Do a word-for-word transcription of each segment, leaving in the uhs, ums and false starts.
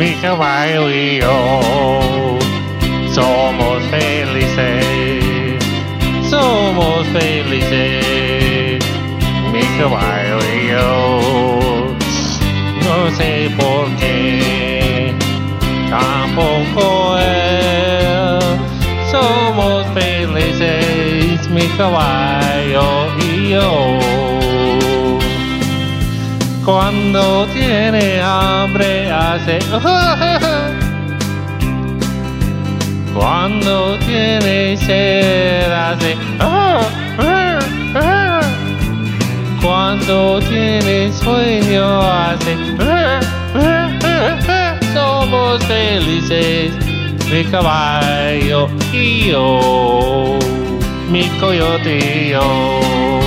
mi caballo y yo somos felices, somos felices, mi caballo y yo. No sé por qué, tampoco él. Somos felices, mi caballo y yo. Cuando tiene hambre hace cuando tiene sed hace cuando tiene sueño hace somos felices, mi caballo y yo, mi coyote y yo.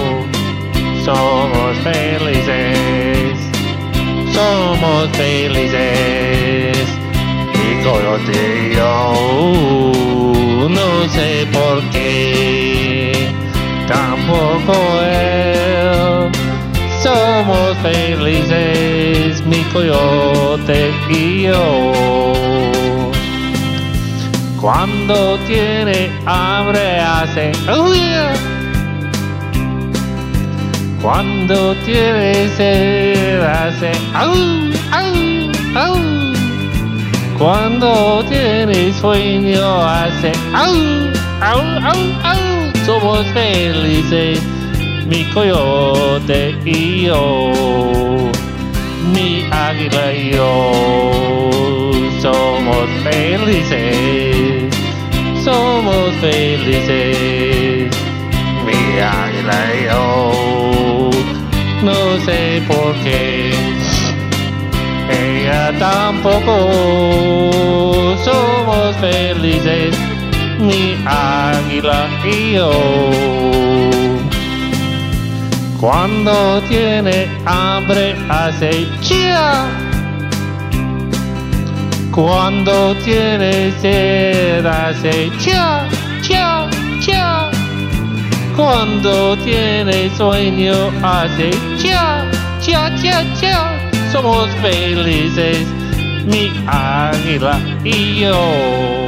Somos felices, somos felices, mi coyote y yo. No sé por qué, tampoco él. Somos felices, mi coyote y yo. Cuando tiene hambre hace oh yeah. Cuando tiene sed hace au, au, au. Cuando tiene sueño hace au, au, au, au. Somos felices, mi coyote y yo, mi águila y yo. Somos felices, somos felices, mi águila y yo. No sé por qué, ella tampoco. Somos felices, mi águila y yo. Cuando tiene hambre hace chia. Cuando tiene sed hace cha, cha, cha. Cuando tiene sueño hace cha, cha, cha, cha. Somos felices, mi águila y yo.